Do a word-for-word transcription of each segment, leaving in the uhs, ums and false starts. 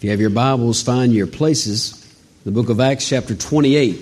If you have your Bibles, find your places. The book of Acts, chapter twenty-eight.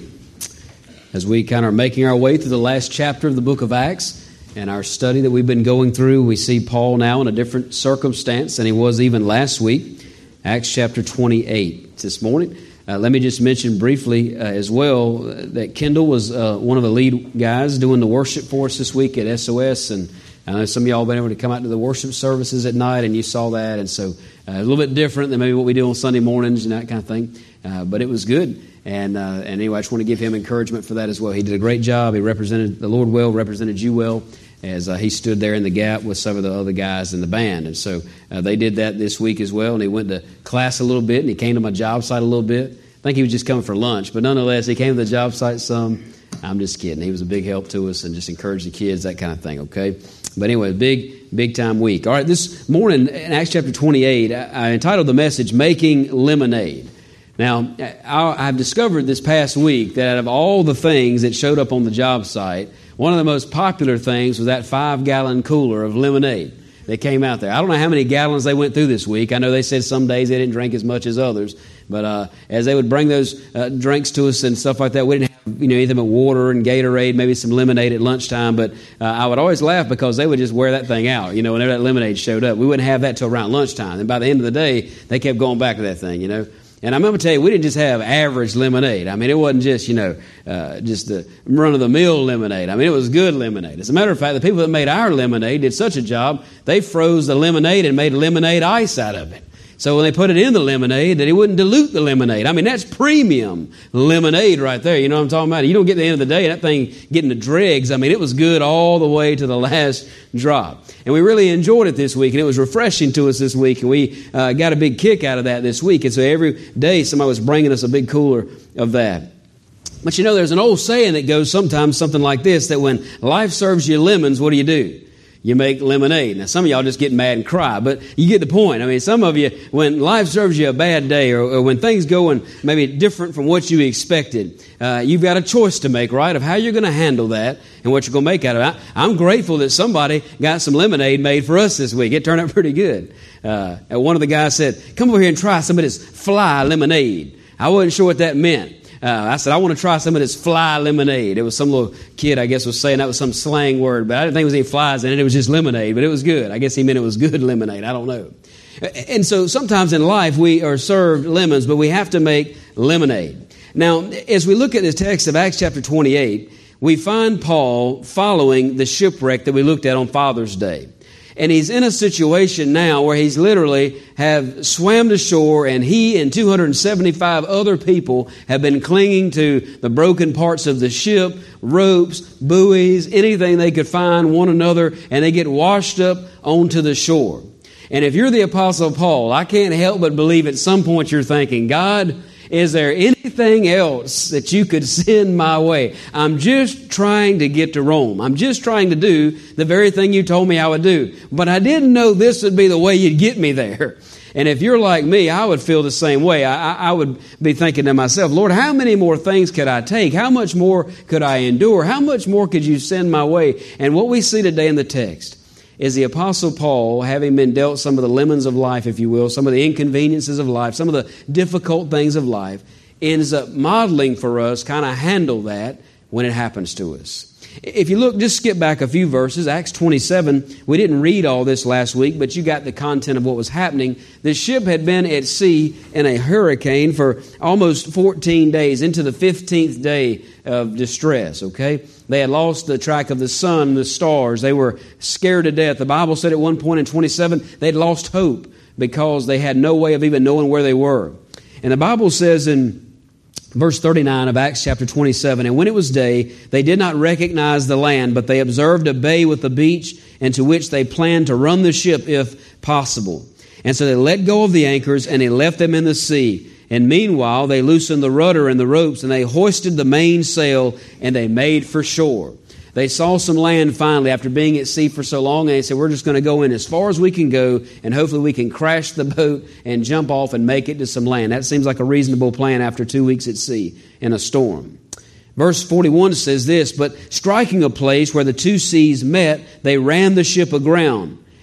As we kind of are making our way through the last chapter of the book of Acts and our study that we've been going through, we see Paul now in a different circumstance than he was even last week. Acts chapter twenty-eight this morning. Uh, let me just mention briefly uh, as well that Kendall was uh, one of the lead guys doing the worship for us this week at S O S, and I know some of y'all have been able to come out to the worship services at night, and you saw that, and so uh, a little bit different than maybe what we do on Sunday mornings and that kind of thing, uh, but it was good, and uh, and anyway, I just want to give him encouragement for that as well. He did a great job. He represented the Lord well, represented you well, as uh, he stood there in the gap with some of the other guys in the band, and so uh, they did that this week as well, and he went to class a little bit, and he came to my job site a little bit. I think he was just coming for lunch, but nonetheless, he came to the job site some. I'm just kidding. He was a big help to us and just encouraged the kids, that kind of thing, okay? But anyway, big, big time week. All right, this morning in Acts chapter twenty-eight, I entitled the message, Making Lemonade. Now, I've discovered this past week that out of all the things that showed up on the job site, one of the most popular things was that five-gallon cooler of lemonade that came out there. I don't know how many gallons they went through this week. I know they said some days they didn't drink as much as others, but uh, as they would bring those uh, drinks to us and stuff like that, we didn't have you know anything but water and Gatorade, maybe some lemonade at lunchtime. But uh, I would always laugh because they would just wear that thing out. You know, whenever that lemonade showed up, we wouldn't have that till around lunchtime. And by the end of the day, they kept going back to that thing. You know. And I'm going to tell you, we didn't just have average lemonade. I mean, it wasn't just, you know, uh, just the run-of-the-mill lemonade. I mean, it was good lemonade. As a matter of fact, the people that made our lemonade did such a job, they froze the lemonade and made lemonade ice out of it. So when they put it in the lemonade, that it wouldn't dilute the lemonade. I mean, that's premium lemonade right there. You know what I'm talking about? You don't get to the end of the day, that thing getting the dregs. I mean, it was good all the way to the last drop. And we really enjoyed it this week, and it was refreshing to us this week, and we uh, got a big kick out of that this week. And so every day somebody was bringing us a big cooler of that. But you know, there's an old saying that goes sometimes something like this, that when life serves you lemons, what do you do? You make lemonade. Now, some of y'all just get mad and cry, but you get the point. I mean, some of you, when life serves you a bad day, or, or when things go and maybe different from what you expected, uh, you've got a choice to make, right, of how you're going to handle that and what you're going to make out of it. I, I'm grateful that somebody got some lemonade made for us this week. It turned out pretty good. Uh, and one of the guys said, "Come over here and try some of this fly lemonade." I wasn't sure what that meant. Uh, I said, "I want to try some of this fly lemonade." It was some little kid, I guess, was saying that was some slang word, but I didn't think there was any flies in it. It was just lemonade, but it was good. I guess he meant it was good lemonade. I don't know. And so sometimes in life we are served lemons, but we have to make lemonade. Now, as we look at this text of Acts chapter twenty-eight, we find Paul following the shipwreck that we looked at on Father's Day. And he's in a situation now where he's literally have swam to shore, and he and two hundred seventy-five other people have been clinging to the broken parts of the ship, ropes, buoys, anything they could find, one another, and they get washed up onto the shore. And if you're the Apostle Paul, I can't help but believe at some point you're thinking, "God, is there anything else that you could send my way? I'm just trying to get to Rome. I'm just trying to do the very thing you told me I would do. But I didn't know this would be the way you'd get me there." And if you're like me, I would feel the same way. I, I would be thinking to myself, "Lord, how many more things could I take? How much more could I endure? How much more could you send my way?" And what we see today in the text is the Apostle Paul, having been dealt some of the lemons of life, if you will, some of the inconveniences of life, some of the difficult things of life, ends up modeling for us kind of handle that when it happens to us. If you look, just skip back a few verses, Acts twenty-seven, we didn't read all this last week, but you got the content of what was happening. The ship had been at sea in a hurricane for almost fourteen days, into the fifteenth day of distress, okay? They had lost the track of the sun and the stars. They were scared to death. The Bible said at one point in twenty-seven, they'd lost hope because they had no way of even knowing where they were. And the Bible says in verse thirty-nine of Acts chapter twenty-seven, "And when it was day, they did not recognize the land, but they observed a bay with a beach, into which they planned to run the ship if possible. And so they let go of the anchors, and they left them in the sea. And meanwhile, they loosened the rudder and the ropes, and they hoisted the mainsail, and they made for shore." They saw some land finally after being at sea for so long, and they said, "We're just going to go in as far as we can go, and hopefully we can crash the boat and jump off and make it to some land." That seems like a reasonable plan after two weeks at sea in a storm. Verse forty-one says this, "But striking a place where the two seas met, they ran the ship aground.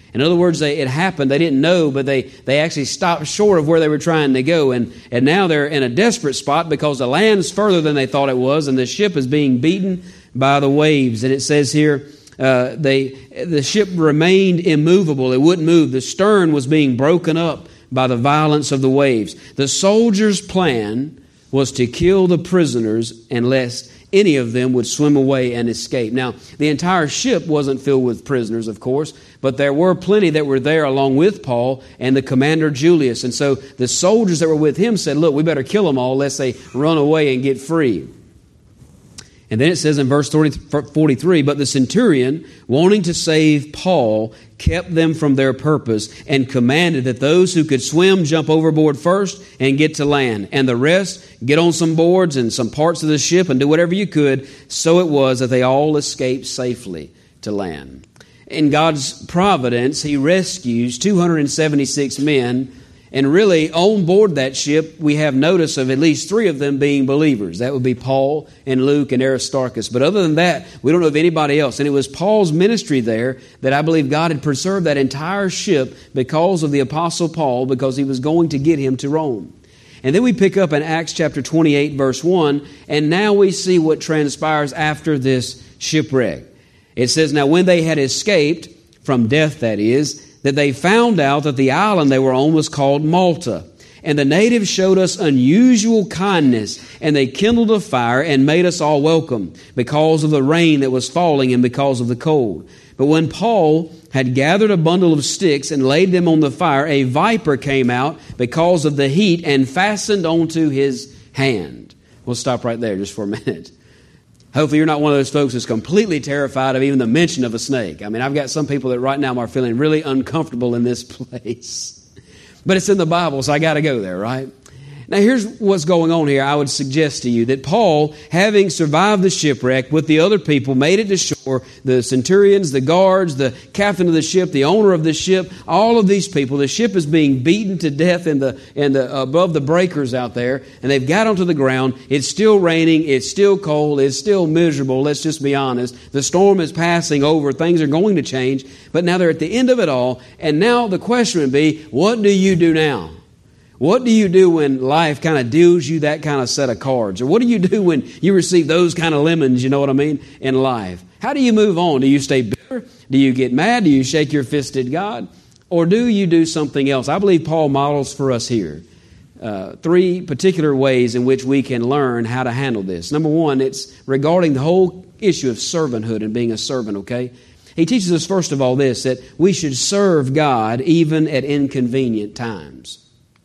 In other words, they, it happened. They didn't know, but they, they actually stopped short of where they were trying to go. And, and now they're in a desperate spot because the land's further than they thought it was, and the ship is being beaten by the waves. And it says here, uh, they the ship remained immovable. It wouldn't move. The stern was being broken up by the violence of the waves. The soldiers' plan was to kill the prisoners unless any of them would swim away and escape. Now, the entire ship wasn't filled with prisoners, of course, but there were plenty that were there along with Paul and the commander Julius. And so the soldiers that were with him said, look, we better kill them all lest they run away and get free. And then it says in verse forty-three, but the centurion, wanting to save Paul, kept them from their purpose and commanded that those who could swim jump overboard first and get to land, and the rest get on some boards and some parts of the ship and do whatever you could. So it was that they all escaped safely to land. In God's providence, He rescues two hundred seventy-six men. And really, on board that ship, we have notice of at least three of them being believers. That would be Paul and Luke and Aristarchus. But other than that, we don't know of anybody else. And it was Paul's ministry there that I believe God had preserved that entire ship because of the Apostle Paul, because he was going to get him to Rome. And then we pick up in Acts chapter twenty-eight, verse one, and now we see what transpires after this shipwreck. It says, now when they had escaped, from death that is, that they found out that the island they were on was called Malta. And the natives showed us unusual kindness, and they kindled a fire and made us all welcome because of the rain that was falling and because of the cold. But when Paul had gathered a bundle of sticks and laid them on the fire, a viper came out because of the heat and fastened onto his hand. We'll stop right there just for a minute. Hopefully you're not one of those folks that's completely terrified of even the mention of a snake. I mean, I've got some people that right now are feeling really uncomfortable in this place. But it's in the Bible, so I got to go there, right? Now, here's what's going on here. I would suggest to you that Paul, having survived the shipwreck with the other people, made it to shore. The centurions, the guards, the captain of the ship, the owner of the ship, all of these people. The ship is being beaten to death in the in the above the breakers out there, and they've got onto the ground. It's still raining. It's still cold. It's still miserable. Let's just be honest. The storm is passing over. Things are going to change, but now they're at the end of it all. And now the question would be, what do you do now? What do you do when life kind of deals you that kind of set of cards? Or what do you do when you receive those kind of lemons, you know what I mean, in life? How do you move on? Do you stay bitter? Do you get mad? Do you shake your fist at God? Or do you do something else? I believe Paul models for us here uh, three particular ways in which we can learn how to handle this. Number one, it's regarding the whole issue of servanthood and being a servant, okay? He teaches us, first of all, this, that we should serve God even at inconvenient times.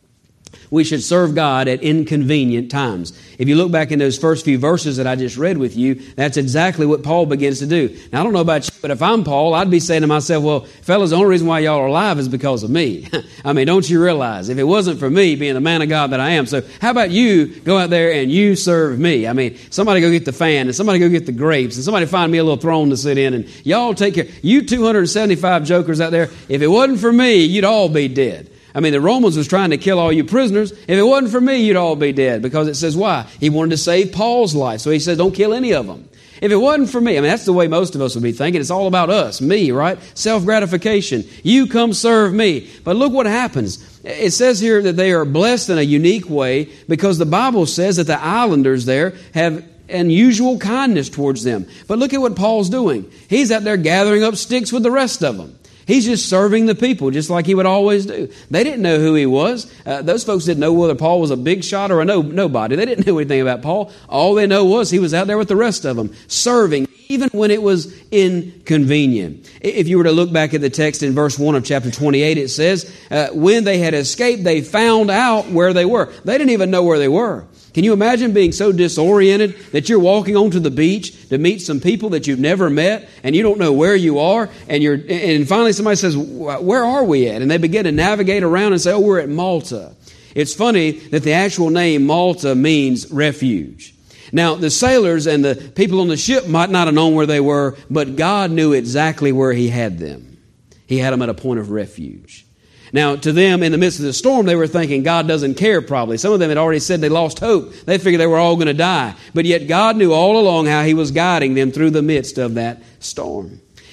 We should serve God at inconvenient times. If you look back in those first few verses that I just read with you, that's exactly what Paul begins to do. Now, I don't know about you, but if I'm Paul, I'd be saying to myself, well, fellas, the only reason why y'all are alive is because of me. I mean, don't you realize, if it wasn't for me being the man of God that I am, so how about you go out there and you serve me? I mean, somebody go get the fan, and somebody go get the grapes, and somebody find me a little throne to sit in, and y'all take care. You two hundred seventy-five jokers out there, if it wasn't for me, you'd all be dead. I mean, the Romans was trying to kill all you prisoners. If it wasn't for me, you'd all be dead. Because it says why? He wanted to save Paul's life. So he says, don't kill any of them. If it wasn't for me, I mean, that's the way most of us would be thinking. It's all about us, me, right? Self-gratification. You come serve me. But look what happens. It says here that they are blessed in a unique way because the Bible says that the islanders there have unusual kindness towards them. But look at what Paul's doing. He's out there gathering up sticks with the rest of them. He's just serving the people, just like he would always do. They didn't know who he was. Uh, those folks didn't know whether Paul was a big shot or a no, nobody. They didn't know anything about Paul. All they know was he was out there with the rest of them, serving, even when it was inconvenient. If you were to look back at the text in verse one of chapter twenty-eight, it says, uh, when they had escaped, they found out where they were. They didn't even know where they were. Can you imagine being so disoriented that you're walking onto the beach to meet some people that you've never met and you don't know where you are, and you're and finally somebody says, where are we at? And they begin to navigate around and say, oh, we're at Malta. It's funny that the actual name Malta means refuge. Now, the sailors and the people on the ship might not have known where they were, but God knew exactly where He had them. He had them at a point of refuge. Now, to them, in the midst of the storm, they were thinking God doesn't care probably. Some of them had already said they lost hope. They figured they were all going to die. But yet God knew all along how He was guiding them through the midst of that storm.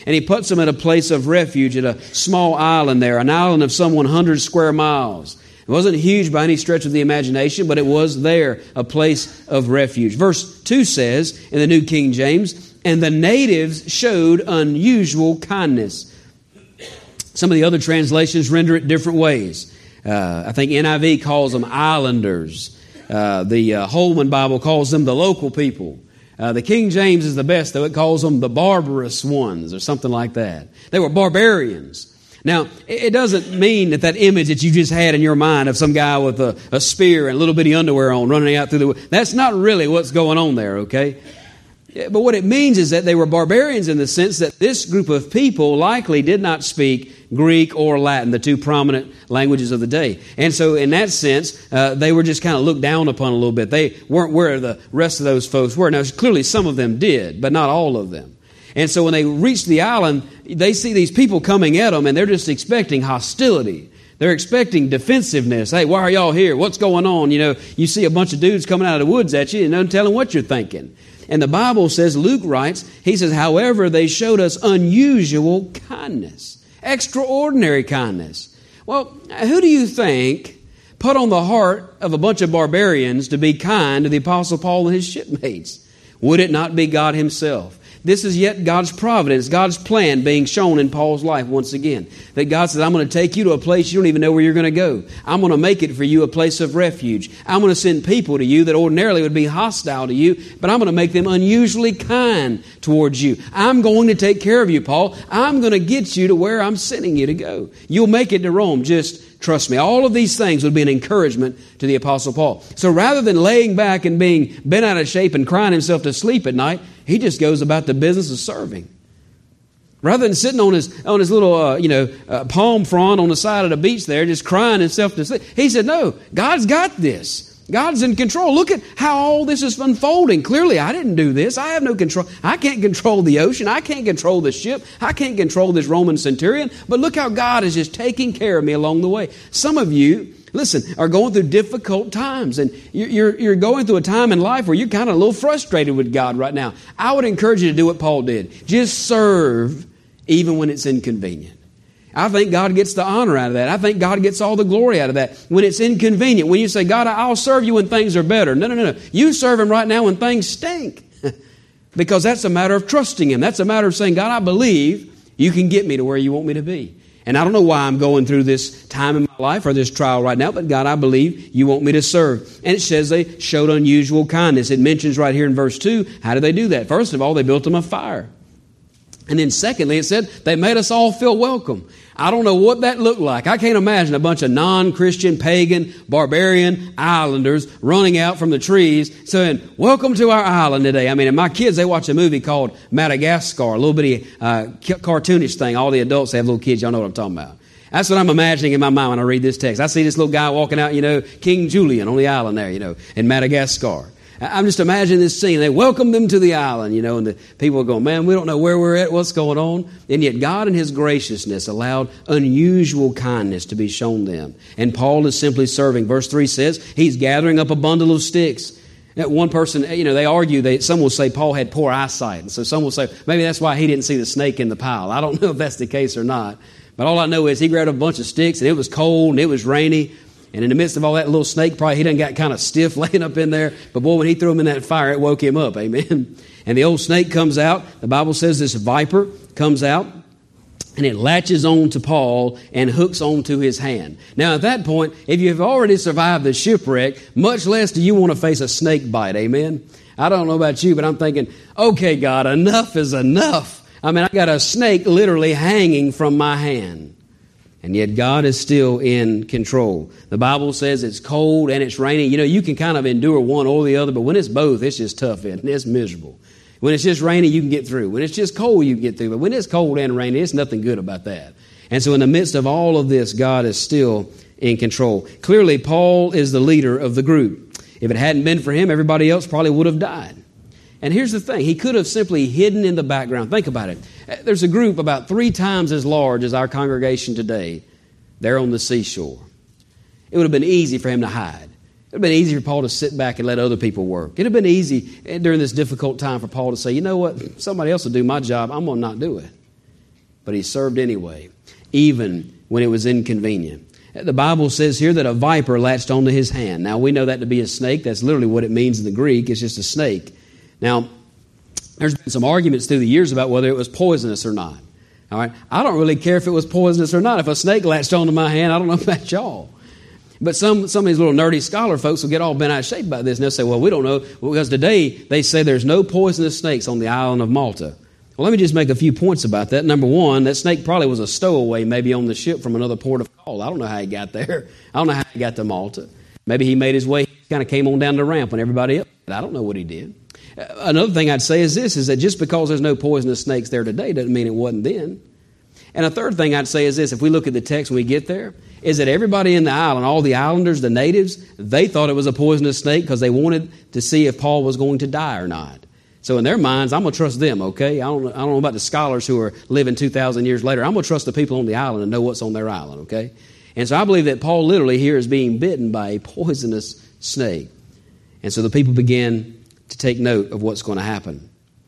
And he puts them at a place of refuge at a small island there, an island of some one hundred square miles. It wasn't huge by any stretch of the imagination, but it was there, a place of refuge. Verse two says in the New King James, and the natives showed unusual kindness. Some of the other translations render it different ways. Uh, I think N I V calls them islanders. Uh, the uh, Holman Bible calls them the local people. Uh, the King James is the best, though. It calls them the barbarous ones or something like that. They were barbarians. Now, it doesn't mean that that image that you just had in your mind of some guy with a, a spear and little bitty underwear on running out through the... That's not really what's going on there, okay? But what it means is that they were barbarians in the sense that this group of people likely did not speak Greek or Latin, the two prominent languages of the day. And so in that sense, uh, they were just kind of looked down upon a little bit. They weren't where the rest of those folks were. Now, clearly some of them did, but not all of them. And so when they reach the island, they see these people coming at them, and they're just expecting hostility. They're expecting defensiveness. Hey, why are y'all here? What's going on? You know, you see a bunch of dudes coming out of the woods at you, and no telling what you're thinking. And the Bible says, Luke writes, he says, however, they showed us unusual kindness, extraordinary kindness. Well, who do you think put on the heart of a bunch of barbarians to be kind to the Apostle Paul and his shipmates? Would it not be God himself? This is yet God's providence, God's plan being shown in Paul's life once again. That God says, I'm going to take you to a place you don't even know where you're going to go. I'm going to make it for you a place of refuge. I'm going to send people to you that ordinarily would be hostile to you, but I'm going to make them unusually kind towards you. I'm going to take care of you, Paul. I'm going to get you to where I'm sending you to go. You'll make it to Rome. Just trust me. All of these things would be an encouragement to the Apostle Paul. So rather than laying back and being bent out of shape and crying himself to sleep at night, he just goes about the business of serving. Rather than sitting on his on his little uh, you know uh, palm frond on the side of the beach there, just crying himself to sleep, he said, "No, God's got this. God's in control. Look at how all this is unfolding. Clearly, I didn't do this. I have no control. I can't control the ocean. I can't control the ship. I can't control this Roman centurion. But look how God is just taking care of me along the way." Some of you, listen, are going through difficult times, and you're, you're going through a time in life where you're kind of a little frustrated with God right now. I would encourage you to do what Paul did. Just serve even when it's inconvenient. I think God gets the honor out of that. I think God gets all the glory out of that. When it's inconvenient, when you say, God, I'll serve you when things are better. No, no, no, no. You serve Him right now when things stink. Because that's a matter of trusting Him. That's a matter of saying, God, I believe you can get me to where you want me to be. And I don't know why I'm going through this time in my life or this trial right now, but God, I believe you want me to serve. And it says they showed unusual kindness. It mentions right here in verse two, how did they do that? First of all, they built them a fire. And then secondly, it said they made us all feel welcome. I don't know what that looked like. I can't imagine a bunch of non-Christian, pagan, barbarian islanders running out from the trees saying, welcome to our island today. I mean, and my kids, they watch a movie called Madagascar, a little bitty uh, cartoonish thing. All the adults have little kids. Y'all know what I'm talking about. That's what I'm imagining in my mind when I read this text. I see this little guy walking out, you know, King Julian on the island there, you know, in Madagascar. I'm just imagining this scene. They welcome them to the island, you know, and the people are going, man, we don't know where we're at, what's going on. And yet God in His graciousness allowed unusual kindness to be shown them. And Paul is simply serving. Verse three says he's gathering up a bundle of sticks. One person, you know, they argue, they, some will say Paul had poor eyesight. And so some will say maybe that's why he didn't see the snake in the pile. I don't know if that's the case or not. But all I know is he grabbed a bunch of sticks and it was cold and it was rainy. And in the midst of all that, little snake, probably he done got kind of stiff laying up in there. But boy, when he threw him in that fire, it woke him up. Amen. And the old snake comes out. The Bible says this viper comes out. And it latches on to Paul and hooks onto his hand. Now, at that point, if you've already survived the shipwreck, much less do you want to face a snake bite. Amen. I don't know about you, but I'm thinking, okay, God, enough is enough. I mean, I got a snake literally hanging from my hand. And yet God is still in control. The Bible says it's cold and it's rainy. You know, you can kind of endure one or the other, but when it's both, it's just tough and it's miserable. When it's just rainy, you can get through. When it's just cold, you can get through. But when it's cold and rainy, it's nothing good about that. And so in the midst of all of this, God is still in control. Clearly, Paul is the leader of the group. If it hadn't been for him, everybody else probably would have died. And here's the thing. He could have simply hidden in the background. Think about it. There's a group about three times as large as our congregation today. They're on the seashore. It would have been easy for him to hide. It would have been easy for Paul to sit back and let other people work. It would have been easy during this difficult time for Paul to say, you know what, somebody else will do my job. I'm going to not do it. but he served anyway, even when it was inconvenient. The Bible says here that a viper latched onto his hand. Now, we know that to be a snake. That's literally what it means in the Greek. It's just a snake. Now, there's been some arguments through the years about whether it was poisonous or not. All right, I don't really care if it was poisonous or not. If a snake latched onto my hand, I don't know about y'all. But some, some of these little nerdy scholar folks will get all bent out of shape by this, and they'll say, well, we don't know, because today they say there's no poisonous snakes on the island of Malta. Well, let me just make a few points about that. Number one, that snake probably was a stowaway maybe on the ship from another port of call. I don't know how he got there. I don't know how he got to Malta. Maybe he made his way, he kind of came on down the ramp when everybody else. I don't know what he did. Another thing I'd say is this, is that just because there's no poisonous snakes there today doesn't mean it wasn't then. And a third thing I'd say is this, if we look at the text when we get there, is that everybody in the island, all the islanders, the natives, they thought it was a poisonous snake because they wanted to see if Paul was going to die or not. So in their minds, I'm going to trust them, okay? I don't, I don't know about the scholars who are living two thousand years later. I'm going to trust the people on the island and know what's on their island, okay? And so I believe that Paul literally here is being bitten by a poisonous snake. And so the people began to take note of what's going to happen.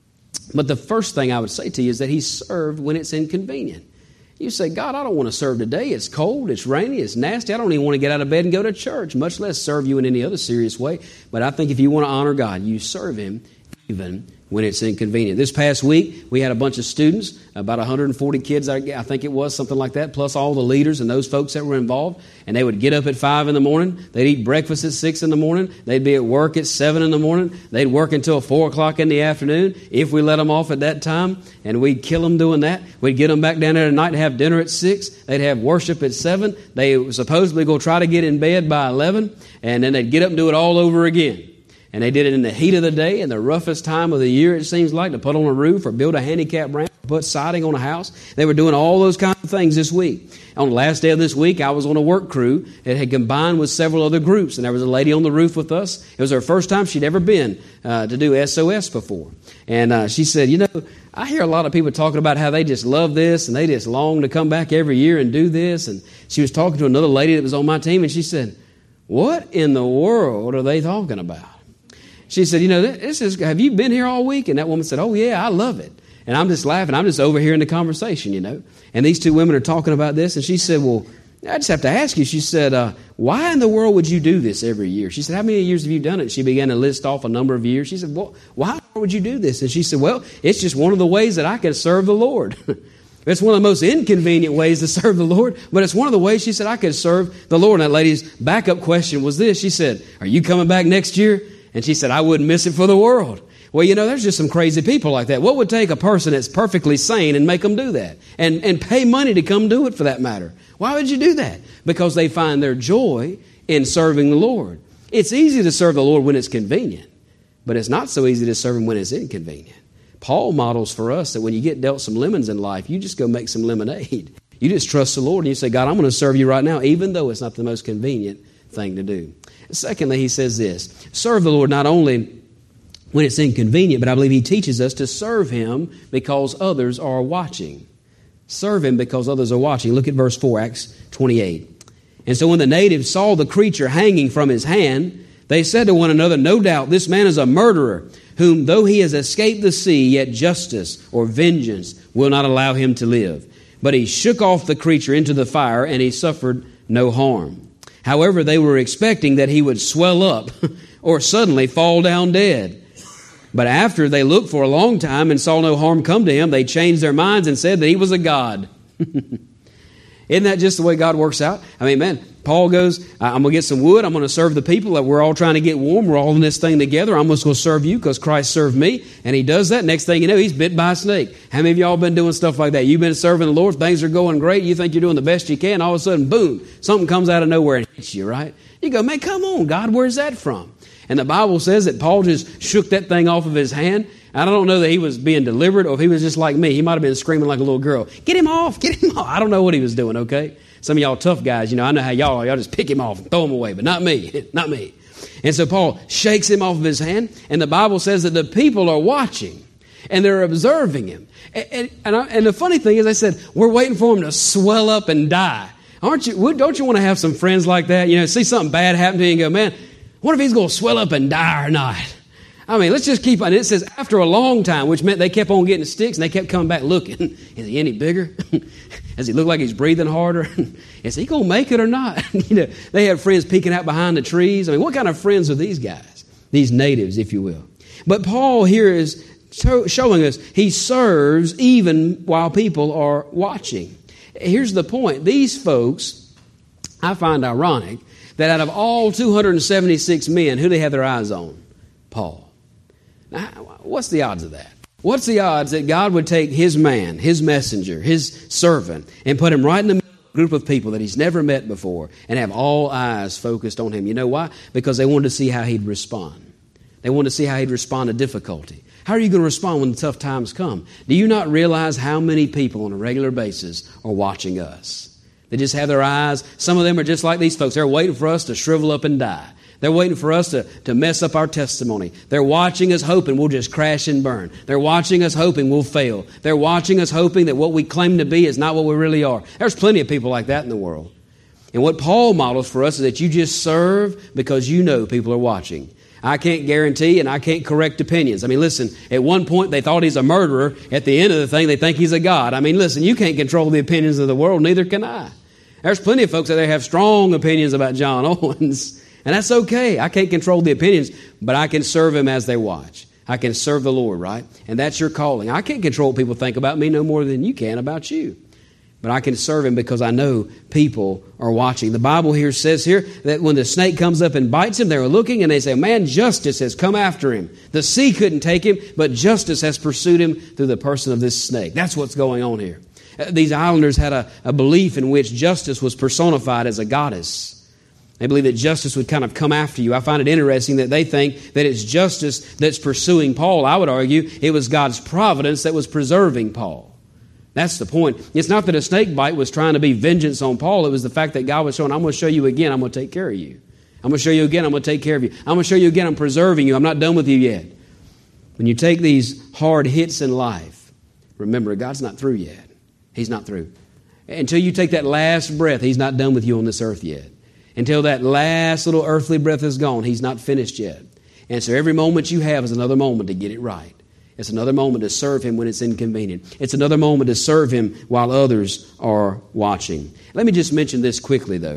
But the first thing I would say to you is that he served when it's inconvenient. You say, God, I don't want to serve today. It's cold, it's rainy, it's nasty. I don't even want to get out of bed and go to church, much less serve you in any other serious way. But I think if you want to honor God, you serve him even when it's inconvenient. This past week, we had a bunch of students, about one hundred forty kids, I think it was, something like that, plus all the leaders and those folks that were involved. And they would get up at five in the morning. They'd eat breakfast at six in the morning. They'd be at work at seven in the morning. They'd work until four o'clock in the afternoon, if we let them off at that time. And we'd kill them doing that. We'd get them back down there at night to have dinner at six. They'd have worship at seven. They would supposedly go try to get in bed by eleven. And then they'd get up and do it all over again. And they did it in the heat of the day, in the roughest time of the year, it seems like, to put on a roof or build a handicap ramp, put siding on a house. They were doing all those kinds of things this week. On the last day of this week, I was on a work crew. It had combined with several other groups, and there was a lady on the roof with us. It was her first time she'd ever been uh, to do S O S before. And uh, she said, you know, I hear a lot of people talking about how they just love this, and they just long to come back every year and do this. And she was talking to another lady that was on my team, and she said, what in the world are they talking about? She said, you know, this is, have you been here all week? And that woman said, oh, yeah, I love it. And I'm just laughing. I'm just overhearing the conversation, you know. And these two women are talking about this. And she said, well, I just have to ask you. She said, uh, why in the world would you do this every year? She said, how many years have you done it? She began to list off a number of years. She said, well, why would you do this? And she said, well, it's just one of the ways that I can serve the Lord. It's one of the most inconvenient ways to serve the Lord, but it's one of the ways, she said, I could serve the Lord. And that lady's backup question was this. She said, are you coming back next year? And she said, I wouldn't miss it for the world. Well, you know, there's just some crazy people like that. What would take a person that's perfectly sane and make them do that? And, and pay money to come do it, for that matter. Why would you do that? Because they find their joy in serving the Lord. It's easy to serve the Lord when it's convenient, but it's not so easy to serve Him when it's inconvenient. Paul models for us that when you get dealt some lemons in life, you just go make some lemonade. You just trust the Lord and you say, God, I'm going to serve you right now, even though it's not the most convenient thing to do. Secondly, he says this, serve the Lord not only when it's inconvenient, but I believe he teaches us to serve him because others are watching. Serve him because others are watching. Look at verse four, Acts twenty-eight. And so when the natives saw the creature hanging from his hand, they said to one another, no doubt this man is a murderer, whom though he has escaped the sea, yet justice or vengeance will not allow him to live. But he shook off the creature into the fire, and he suffered no harm. However, they were expecting that he would swell up or suddenly fall down dead. But after they looked for a long time and saw no harm come to him, they changed their minds and said that he was a god. Isn't that just the way God works out? I mean, man, Paul goes, I'm going to get some wood. I'm going to serve the people. We're all trying to get warm. We're all in this thing together. I'm just going to serve you because Christ served me. And he does that. Next thing you know, he's bit by a snake. How many of y'all been doing stuff like that? You've been serving the Lord. Things are going great. You think you're doing the best you can. All of a sudden, boom, something comes out of nowhere and hits you, right? You go, man, come on, God, where's that from? And the Bible says that Paul just shook that thing off of his hand. I don't know that he was being delivered or if he was just like me. He might have been screaming like a little girl. Get him off, get him off. I don't know what he was doing, okay? Some of y'all tough guys, you know, I know how y'all are. Y'all just pick him off and throw him away, but not me, not me. And so Paul shakes him off of his hand, and the Bible says that the people are watching, and they're observing him. And, and, and, I, and the funny thing is, they said, we're waiting for him to swell up and die. Aren't you? Don't you want to have some friends like that? You know, see something bad happen to you and go, man, what if he's going to swell up and die or not? I mean, let's just keep on. It says after a long time, which meant they kept on getting sticks and they kept coming back looking. Is he any bigger? Does he look like he's breathing harder? Is he going to make it or not? You know, they had friends peeking out behind the trees. I mean, what kind of friends are these guys? These natives, if you will. But Paul here is showing us he serves even while people are watching. Here's the point. These folks, I find ironic, that out of all two hundred seventy-six men, who they have their eyes on? Paul. Now, what's the odds of that? What's the odds that God would take his man, his messenger, his servant, and put him right in the middle of a group of people that he's never met before and have all eyes focused on him? You know why? Because they wanted to see how he'd respond. They wanted to see how he'd respond to difficulty. How are you going to respond when the tough times come? Do you not realize how many people on a regular basis are watching us? They just have their eyes. Some of them are just like these folks. They're waiting for us to shrivel up and die. They're waiting for us to, to mess up our testimony. They're watching us hoping we'll just crash and burn. They're watching us hoping we'll fail. They're watching us hoping that what we claim to be is not what we really are. There's plenty of people like that in the world. And what Paul models for us is that you just serve because you know people are watching. I can't guarantee and I can't correct opinions. I mean, listen, at one point they thought he's a murderer. At the end of the thing, they think he's a god. I mean, listen, you can't control the opinions of the world, neither can I. There's plenty of folks out there have strong opinions about John Owens. And that's okay. I can't control the opinions, but I can serve him as they watch. I can serve the Lord, right? And that's your calling. I can't control what people think about me no more than you can about you. But I can serve him because I know people are watching. The Bible here says here that when the snake comes up and bites him, they're looking and they say, man, justice has come after him. The sea couldn't take him, but justice has pursued him through the person of this snake. That's what's going on here. These islanders had a, a belief in which justice was personified as a goddess. They believe that justice would kind of come after you. I find it interesting that they think that it's justice that's pursuing Paul. I would argue it was God's providence that was preserving Paul. That's the point. It's not that a snake bite was trying to be vengeance on Paul. It was the fact that God was showing, I'm going to show you again, I'm going to take care of you. I'm going to show you again, I'm going to take care of you. I'm going to show you again, I'm preserving you. I'm not done with you yet. When you take these hard hits in life, remember, God's not through yet. He's not through. Until you take that last breath, He's not done with you on this earth yet. Until that last little earthly breath is gone, He's not finished yet. And so every moment you have is another moment to get it right. It's another moment to serve Him when it's inconvenient. It's another moment to serve Him while others are watching. Let me just mention this quickly, though.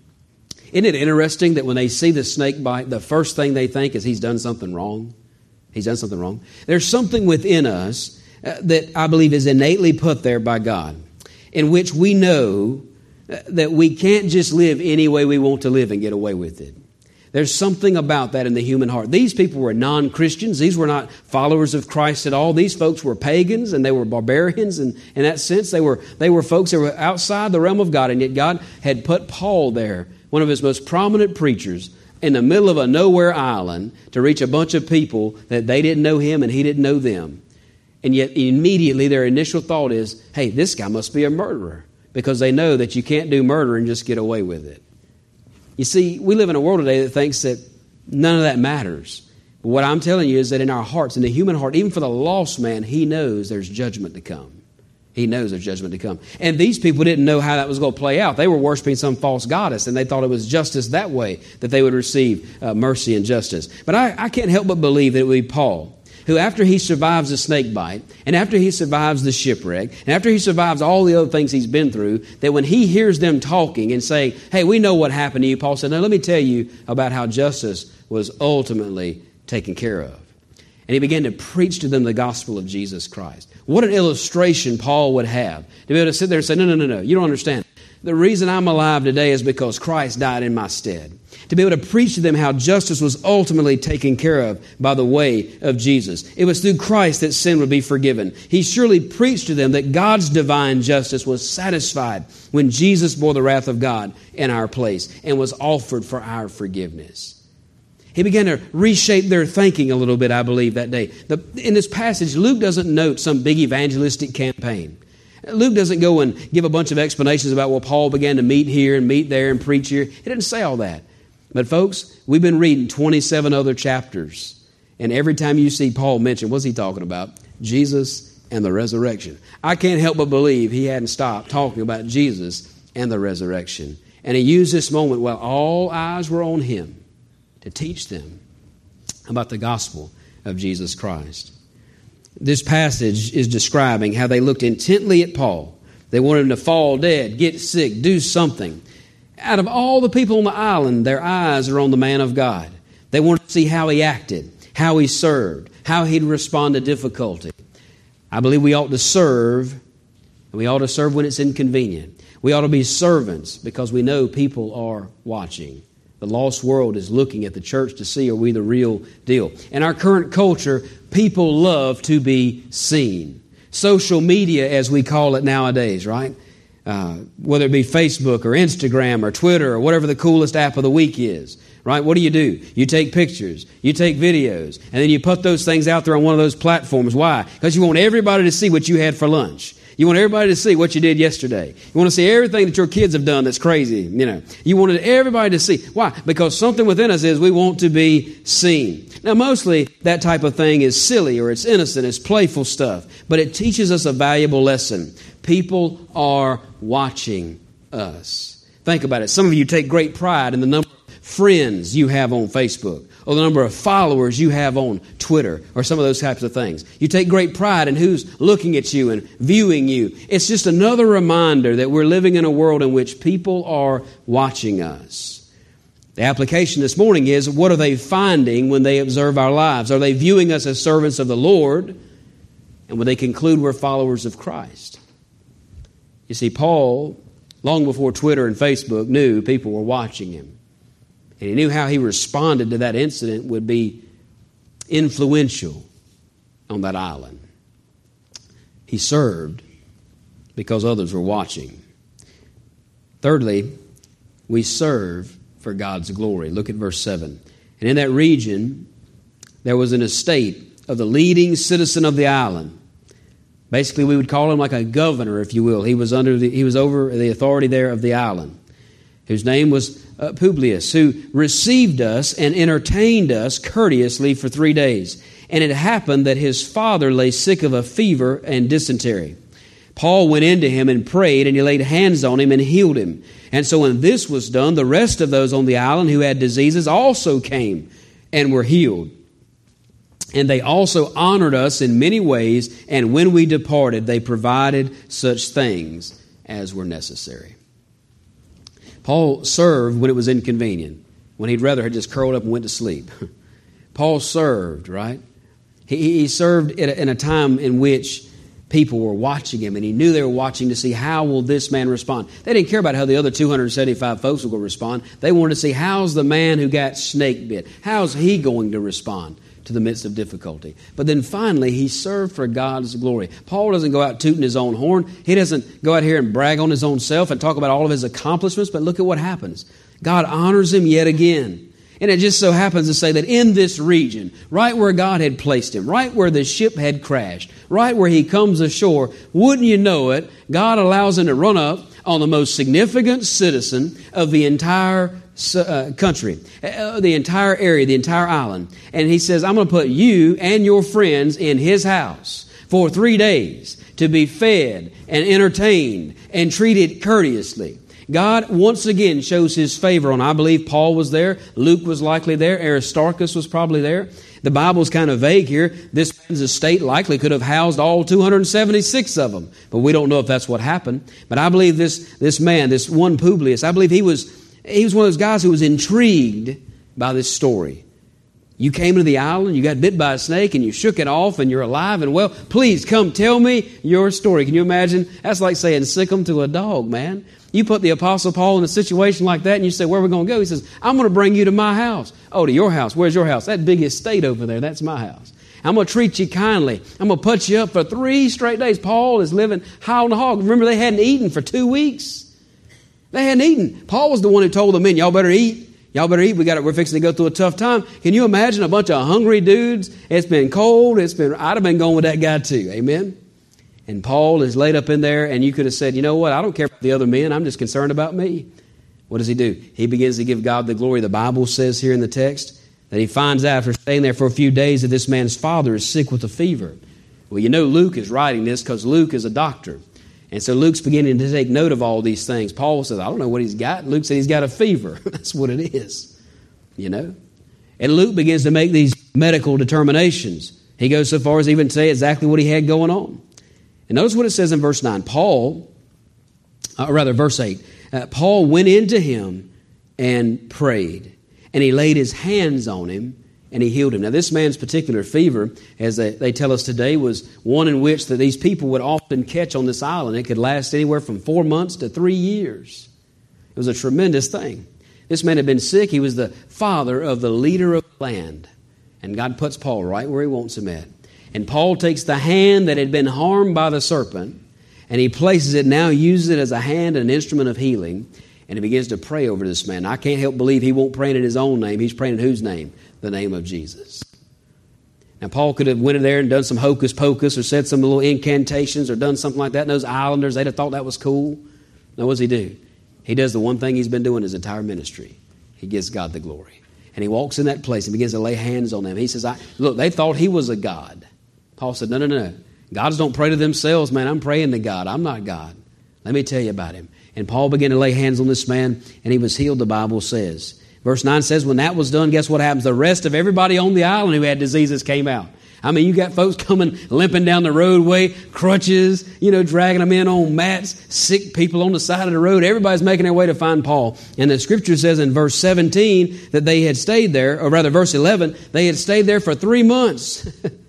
Isn't it interesting that when they see the snake bite, the first thing they think is he's done something wrong? He's done something wrong. There's something within us uh, that I believe is innately put there by God, in which we know that we can't just live any way we want to live and get away with it. There's something about that in the human heart. These people were non-Christians. These were not followers of Christ at all. These folks were pagans and they were barbarians. And in that sense, they were, they were folks that were outside the realm of God. And yet God had put Paul there, one of His most prominent preachers, in the middle of a nowhere island to reach a bunch of people that they didn't know him and he didn't know them. And yet immediately their initial thought is, hey, this guy must be a murderer. Because they know that you can't do murder and just get away with it. You see, we live in a world today that thinks that none of that matters. But what I'm telling you is that in our hearts, in the human heart, even for the lost man, he knows there's judgment to come. He knows there's judgment to come. And these people didn't know how that was going to play out. They were worshiping some false goddess, and they thought it was justice that way that they would receive uh, mercy and justice. But I, I can't help but believe that it would be Paul, who after he survives the snake bite, and after he survives the shipwreck, and after he survives all the other things he's been through, that when he hears them talking and saying, hey, we know what happened to you, Paul said, now let me tell you about how justice was ultimately taken care of. And he began to preach to them the gospel of Jesus Christ. What an illustration Paul would have to be able to sit there and say, no, no, no, no, you don't understand. The reason I'm alive today is because Christ died in my stead. To be able to preach to them how justice was ultimately taken care of by the way of Jesus. It was through Christ that sin would be forgiven. He surely preached to them that God's divine justice was satisfied when Jesus bore the wrath of God in our place and was offered for our forgiveness. He began to reshape their thinking a little bit, I believe, that day. The, in this passage, Luke doesn't note some big evangelistic campaign. Luke doesn't go and give a bunch of explanations about, well, Paul began to meet here and meet there and preach here. He didn't say all that. But folks, we've been reading twenty-seven other chapters. And every time you see Paul mentioned, what's he talking about? Jesus and the resurrection. I can't help but believe he hadn't stopped talking about Jesus and the resurrection. And he used this moment while all eyes were on him to teach them about the gospel of Jesus Christ. This passage is describing how they looked intently at Paul. They wanted him to fall dead, get sick, do something. Out of all the people on the island, their eyes are on the man of God. They wanted to see how he acted, how he served, how he'd respond to difficulty. I believe we ought to serve, and we ought to serve when it's inconvenient. We ought to be servants because we know people are watching. The lost world is looking at the church to see, are we the real deal? In our current culture, people love to be seen. Social media, as we call it nowadays, right? Uh, whether it be Facebook or Instagram or Twitter or whatever the coolest app of the week is, right? What do you do? You take pictures, you take videos, and then you put those things out there on one of those platforms. Why? Because you want everybody to see what you had for lunch. You want everybody to see what you did yesterday. You want to see everything that your kids have done that's crazy, you know. You wanted everybody to see. Why? Because something within us is we want to be seen. Now, mostly that type of thing is silly or it's innocent, it's playful stuff. But it teaches us a valuable lesson. People are watching us. Think about it. Some of you take great pride in the number of friends you have on Facebook, or the number of followers you have on Twitter, or some of those types of things. You take great pride in who's looking at you and viewing you. It's just another reminder that we're living in a world in which people are watching us. The application this morning is, what are they finding when they observe our lives? Are they viewing us as servants of the Lord? And when they conclude we're followers of Christ? You see, Paul, long before Twitter and Facebook, knew people were watching him. And he knew how he responded to that incident would be influential on that island. He served because others were watching. Thirdly, we serve for God's glory. Look at verse seven. And in that region, there was an estate of the leading citizen of the island. Basically, we would call him like a governor, if you will. He was under the, he was over the authority there of the island, whose name was uh, Publius, who received us and entertained us courteously for three days. And it happened that his father lay sick of a fever and dysentery. Paul went into him and prayed, and he laid hands on him and healed him. And so when this was done, the rest of those on the island who had diseases also came and were healed. And they also honored us in many ways, and when we departed, they provided such things as were necessary. Paul served when it was inconvenient, when he'd rather had just curled up and went to sleep. Paul served, right? He, he served in a, in a time in which people were watching him, and he knew they were watching to see how will this man respond. They didn't care about how the other two hundred seventy-five folks were going to respond. They wanted to see, how's the man who got snake bit? How's he going to respond to the midst of difficulty? But then finally, he served for God's glory. Paul doesn't go out tooting his own horn. He doesn't go out here and brag on his own self and talk about all of his accomplishments, but look at what happens. God honors him yet again. And it just so happens to say that in this region, right where God had placed him, right where the ship had crashed, right where he comes ashore, wouldn't you know it, God allows him to run up on the most significant citizen of the entire uh, country, uh, the entire area, the entire island. And he says, I'm going to put you and your friends in his house for three days to be fed and entertained and treated courteously. God once again shows his favor on, I believe Paul was there, Luke was likely there, Aristarchus was probably there. The Bible's kind of vague here. This man's estate likely could have housed all two hundred seventy-six of them, but we don't know if that's what happened. But I believe this, this man, this one Publius, I believe he was, he was one of those guys who was intrigued by this story. You came to the island, you got bit by a snake, and you shook it off, and you're alive and well. Please come tell me your story. Can you imagine? That's like saying sick 'em to a dog, man. You put the Apostle Paul in a situation like that, and you say, where are we going to go? He says, I'm going to bring you to my house. Oh, to your house. Where's your house? That big estate over there, that's my house. I'm going to treat you kindly. I'm going to put you up for three straight days. Paul is living high on the hog. Remember, they hadn't eaten for two weeks. They hadn't eaten. Paul was the one who told the men, y'all better eat. Y'all better eat. We got it. We're fixing to go through a tough time. Can you imagine a bunch of hungry dudes? It's been cold. It's been. I'd have been going with that guy too. Amen. And Paul is laid up in there, and you could have said, you know what? I don't care about the other men. I'm just concerned about me. What does he do? He begins to give God the glory. The Bible says here in the text that he finds out after staying there for a few days that this man's father is sick with a fever. Well, you know Luke is writing this because Luke is a doctor. And so Luke's beginning to take note of all these things. Paul says, I don't know what he's got. Luke said he's got a fever. That's what it is, you know. And Luke begins to make these medical determinations. He goes so far as even to say exactly what he had going on. And notice what it says in verse nine. Paul, or rather verse eight, uh, Paul went into him and prayed, and he laid his hands on him, and he healed him. Now, this man's particular fever, as they, they tell us today, was one in which that these people would often catch on this island. It could last anywhere from four months to three years. It was a tremendous thing. This man had been sick. He was the father of the leader of the land. And God puts Paul right where he wants him at. And Paul takes the hand that had been harmed by the serpent, and he places it now, uses it as a hand and an instrument of healing, and he begins to pray over this man. I can't help believe he won't pray in his own name. He's praying in whose name? The name of Jesus. Now, Paul could have went in there and done some hocus pocus or said some little incantations or done something like that. And those islanders, they'd have thought that was cool. Now, what does he do? He does the one thing he's been doing his entire ministry. He gives God the glory. And he walks in that place and begins to lay hands on them. He says, I, look, they thought he was a God. Paul said, no, no, no. Gods don't pray to themselves, man. I'm praying to God. I'm not God. Let me tell you about him. And Paul began to lay hands on this man, and he was healed, the Bible says. Verse nine says, when that was done, guess what happens? The rest of everybody on the island who had diseases came out. I mean, you got folks coming, limping down the roadway, crutches, you know, dragging them in on mats, sick people on the side of the road. Everybody's making their way to find Paul. And the scripture says in verse seventeen that they had stayed there, or rather verse eleven, they had stayed there for three months.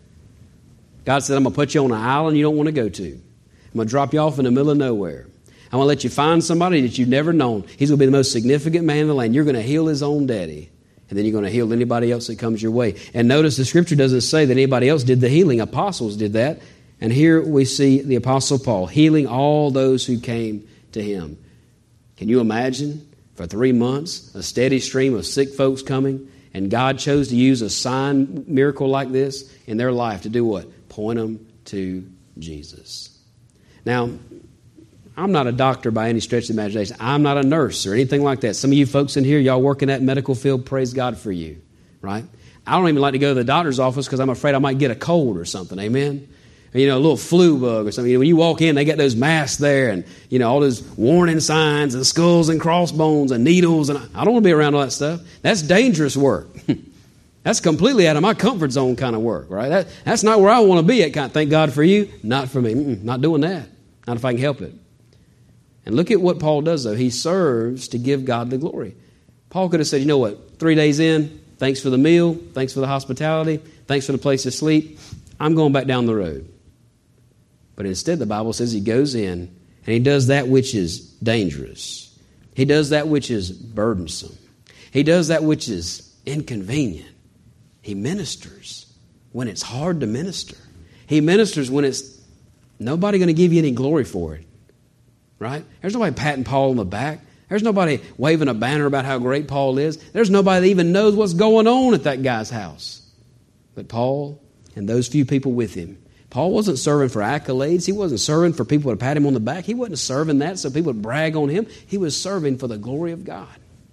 God said, I'm going to put you on an island you don't want to go to. I'm going to drop you off in the middle of nowhere. I'm going to let you find somebody that you've never known. He's going to be the most significant man in the land. You're going to heal his own daddy. And then you're going to heal anybody else that comes your way. And notice the scripture doesn't say that anybody else did the healing. Apostles did that. And here we see the Apostle Paul healing all those who came to him. Can you imagine? For three months, a steady stream of sick folks coming. And God chose to use a sign miracle like this in their life to do what? Point them to Jesus. Now, I'm not a doctor by any stretch of the imagination. I'm not a nurse or anything like that. Some of you folks in here, y'all work in that medical field, praise God for you, right? I don't even like to go to the doctor's office because I'm afraid I might get a cold or something, amen? Or, you know, a little flu bug or something. You know, when you walk in, they got those masks there and, you know, all those warning signs and skulls and crossbones and needles. And I don't want to be around all that stuff. That's dangerous work. That's completely out of my comfort zone kind of work, right? That, that's not where I want to be at. Kind of, thank God for you. Not for me. Mm-mm, not doing that. Not if I can help it. And look at what Paul does, though. He serves to give God the glory. Paul could have said, you know what, three days in, thanks for the meal, thanks for the hospitality, thanks for the place to sleep, I'm going back down the road. But instead, the Bible says he goes in and he does that which is dangerous. He does that which is burdensome. He does that which is inconvenient. He ministers when it's hard to minister. He ministers when it's nobody going to give you any glory for it. Right? There's nobody patting Paul on the back. There's nobody waving a banner about how great Paul is. There's nobody that even knows what's going on at that guy's house. But Paul and those few people with him. Paul wasn't serving for accolades. He wasn't serving for people to pat him on the back. He wasn't serving that so people would brag on him. He was serving for the glory of God.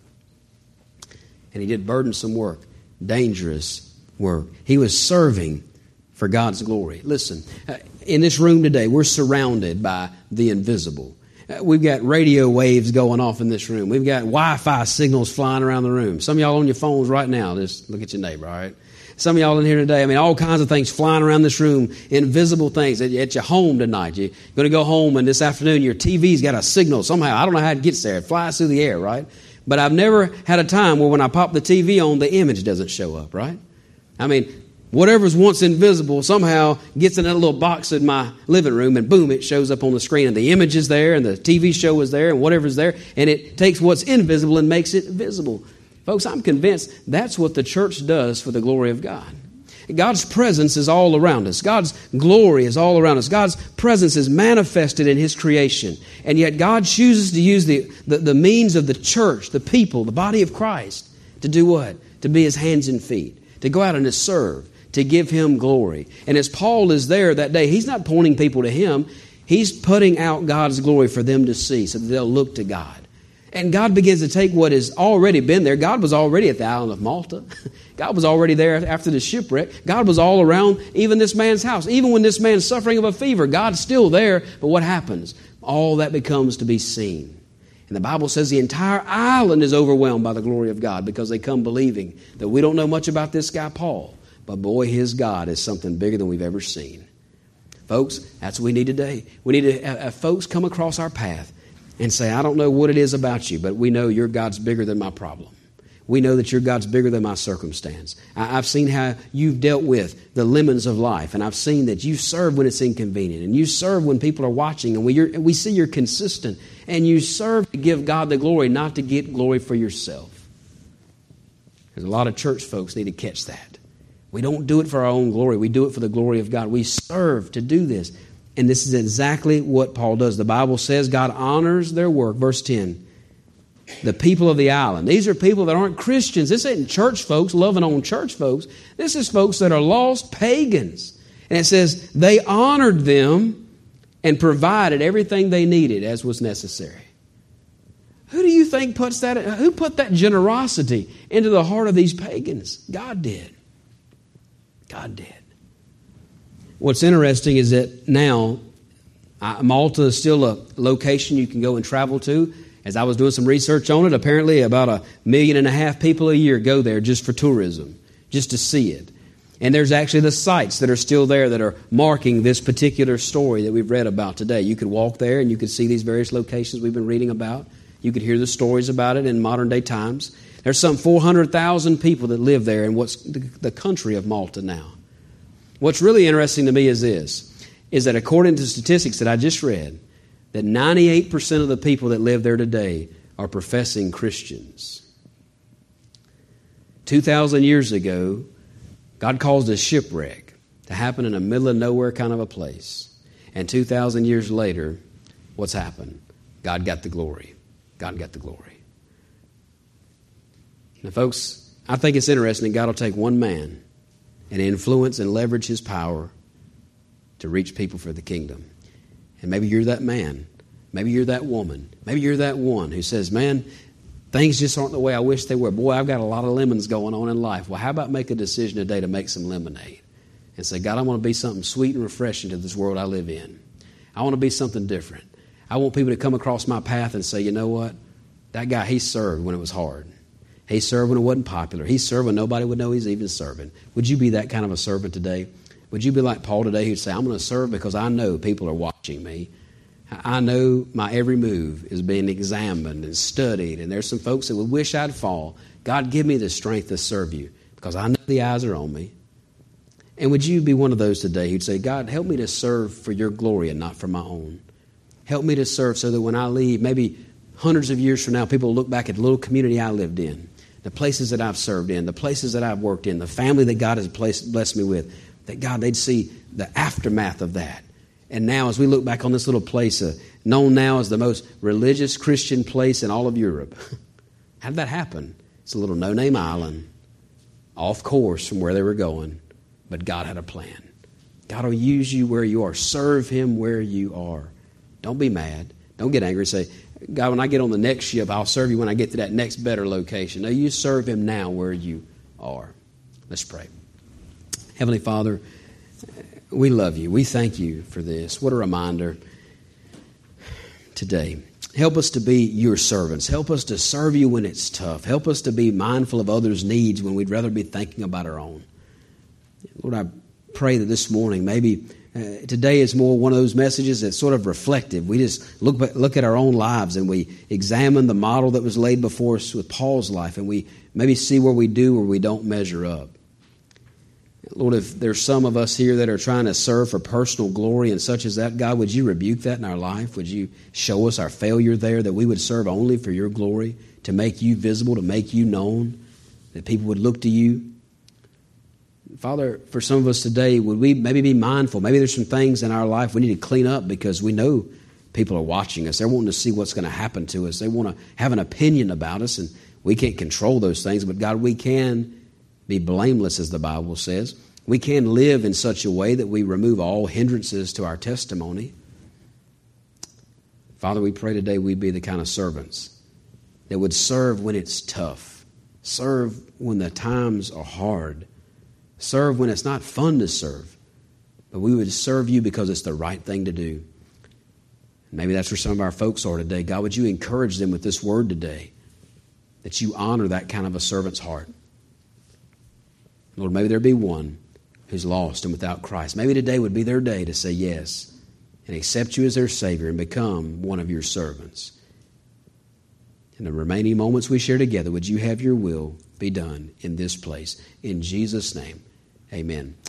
And he did burdensome work, dangerous work. He was serving for God's glory. Listen, in this room today, we're surrounded by the invisible. We've got radio waves going off in this room. We've got Wi-Fi signals flying around the room. Some of y'all on your phones right now. Just look at your neighbor, all right? Some of y'all in here today, I mean, all kinds of things flying around this room, invisible things at, at your home tonight. You're going to go home and this afternoon your T V's got a signal somehow. I don't know how it gets there. It flies through the air, right? But I've never had a time where when I pop the T V on, the image doesn't show up, right? I mean, whatever's once invisible somehow gets in that little box in my living room and boom, it shows up on the screen and the image is there and the T V show is there and whatever's there and it takes what's invisible and makes it visible. Folks, I'm convinced that's what the church does for the glory of God. God's presence is all around us. God's glory is all around us. God's presence is manifested in His creation. And yet God chooses to use the, the, the means of the church, the people, the body of Christ, to do what? To be His hands and feet, to go out and to serve, to give Him glory. And as Paul is there that day, he's not pointing people to him. He's putting out God's glory for them to see so that they'll look to God. And God begins to take what has already been there. God was already at the island of Malta. God was already there after the shipwreck. God was all around even this man's house. Even when this man's suffering of a fever, God's still there. But what happens? All that becomes to be seen. And the Bible says the entire island is overwhelmed by the glory of God because they come believing that we don't know much about this guy Paul. But boy, his God is something bigger than we've ever seen. Folks, that's what we need today. We need to have, have folks come across our path and say, I don't know what it is about you, but we know your God's bigger than my problem. We know that your God's bigger than my circumstance. I, I've seen how you've dealt with the lemons of life, and I've seen that you serve when it's inconvenient, and you serve when people are watching, and we, you're, we see you're consistent, and you serve to give God the glory, not to get glory for yourself. There's a lot of church folks need to catch that. We don't do it for our own glory. We do it for the glory of God. We serve to do this. And this is exactly what Paul does. The Bible says God honors their work. Verse ten. The people of the island. These are people that aren't Christians. This isn't church folks loving on church folks. This is folks that are lost pagans. And it says they honored them and provided everything they needed as was necessary. Who do you think puts that? Who put that generosity into the heart of these pagans? God did. God did. What's interesting is that now Malta is still a location you can go and travel to. As I was doing some research on it, apparently about a million and a half people a year go there just for tourism, just to see it. And there's actually the sites that are still there that are marking this particular story that we've read about today. You could walk there and you could see these various locations we've been reading about. You could hear the stories about it in modern day times. There's some four hundred thousand people that live there in what's the country of Malta now. What's really interesting to me is this, is that according to statistics that I just read, that ninety-eight percent of the people that live there today are professing Christians. two thousand years ago, God caused a shipwreck to happen in the middle of nowhere kind of a place. And two thousand years later, what's happened? God got the glory. God got the glory. Now, folks, I think it's interesting that God will take one man and influence and leverage his power to reach people for the kingdom. And maybe you're that man. Maybe you're that woman. Maybe you're that one who says, man, things just aren't the way I wish they were. Boy, I've got a lot of lemons going on in life. Well, how about make a decision today to make some lemonade? And say, God, I want to be something sweet and refreshing to this world I live in. I want to be something different. I want people to come across my path and say, you know what? That guy, he served when it was hard. He served when it wasn't popular. He served when nobody would know he's even serving. Would you be that kind of a servant today? Would you be like Paul today who'd say, I'm going to serve because I know people are watching me. I know my every move is being examined and studied, and there's some folks that would wish I'd fall. God, give me the strength to serve you because I know the eyes are on me. And would you be one of those today who'd say, God, help me to serve for your glory and not for my own. Help me to serve so that when I leave, maybe hundreds of years from now, people will look back at the little community I lived in, the places that I've served in, the places that I've worked in, the family that God has placed, blessed me with, that God, they'd see the aftermath of that. And now as we look back on this little place, uh, known now as the most religious Christian place in all of Europe, how did that happen? It's a little no-name island, off course from where they were going, but God had a plan. God will use you where you are. Serve Him where you are. Don't be mad. Don't get angry. Say, God, when I get on the next ship, I'll serve you when I get to that next better location. No, you serve Him now where you are. Let's pray. Heavenly Father, we love you. We thank you for this. What a reminder today. Help us to be your servants. Help us to serve you when it's tough. Help us to be mindful of others' needs when we'd rather be thinking about our own. Lord, I pray that this morning, maybe uh, today is more one of those messages that's sort of reflective. We just look look at our own lives and we examine the model that was laid before us with Paul's life, and we maybe see where we do or we don't measure up. Lord, if there's some of us here that are trying to serve for personal glory and such as that, God, would you rebuke that in our life? Would you show us our failure there, that we would serve only for your glory, to make you visible, to make you known, that people would look to you? Father, for some of us today, would we maybe be mindful? Maybe there's some things in our life we need to clean up because we know people are watching us. They're wanting to see what's going to happen to us. They want to have an opinion about us, and we can't control those things. But God, we can be blameless, as the Bible says. We can live in such a way that we remove all hindrances to our testimony. Father, we pray today we'd be the kind of servants that would serve when it's tough, serve when the times are hard, serve when it's not fun to serve, but we would serve you because it's the right thing to do. Maybe that's where some of our folks are today. God, would you encourage them with this word today, that you honor that kind of a servant's heart? Lord, maybe there be one who's lost and without Christ. Maybe today would be their day to say yes and accept you as their Savior and become one of your servants. In the remaining moments we share together, would you have your will be done in this place? In Jesus' name, amen.